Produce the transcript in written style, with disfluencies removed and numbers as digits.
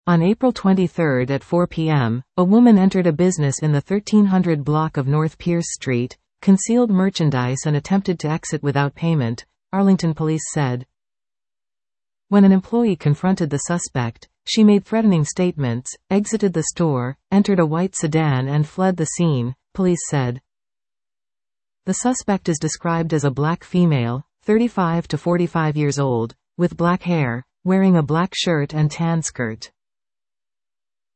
On April 23 at 4 p.m., a woman entered a business in the 1300 block of North Pierce Street, concealed merchandise and attempted to exit without payment, Arlington police said. When an employee confronted the suspect, she made threatening statements, exited the store, entered a white sedan and fled the scene, police said. The suspect is described as a black female, 35 to 45 years old, with black hair, wearing a black shirt and tan skirt.